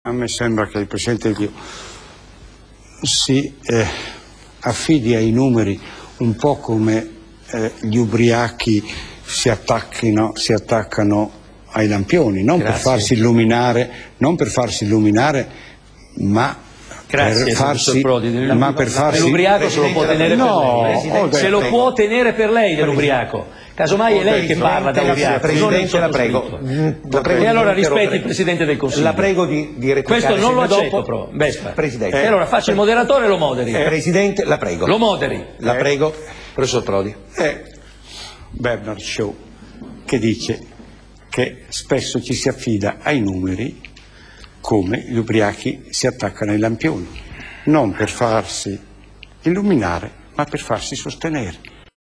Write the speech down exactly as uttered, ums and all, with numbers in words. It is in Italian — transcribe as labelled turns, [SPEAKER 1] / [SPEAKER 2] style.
[SPEAKER 1] A me sembra che il Presidente del Consiglio si eh, affidi ai numeri un po' come eh, gli ubriachi si attacchino, si attaccano ai lampioni, non per farsi illuminare, non per farsi illuminare, ma
[SPEAKER 2] Grazie,
[SPEAKER 1] per farsi,
[SPEAKER 2] Prodi.
[SPEAKER 1] ma per farsi...
[SPEAKER 2] L'ubriaco se lo può tenere
[SPEAKER 1] no,
[SPEAKER 2] per lei.
[SPEAKER 1] oh,
[SPEAKER 2] se lo prego. può tenere per lei dell'ubriaco. Casomai è lei che parla da ubriaco.
[SPEAKER 3] Presidente, la prego.
[SPEAKER 2] La prego e allora rispetti il Presidente del Consiglio.
[SPEAKER 3] La prego di, di replicare.
[SPEAKER 2] Questo non lo accetto,
[SPEAKER 3] dopo.
[SPEAKER 2] però. Vespa.
[SPEAKER 3] Presidente.
[SPEAKER 2] E allora faccia il moderatore e lo moderi.
[SPEAKER 3] Eh, Presidente, la prego.
[SPEAKER 2] Lo moderi.
[SPEAKER 3] La prego. Professor Prodi.
[SPEAKER 1] È Bernard Shaw che dice che spesso ci si affida ai numeri come gli ubriachi si attaccano ai lampioni, non per farsi illuminare, ma per farsi sostenere.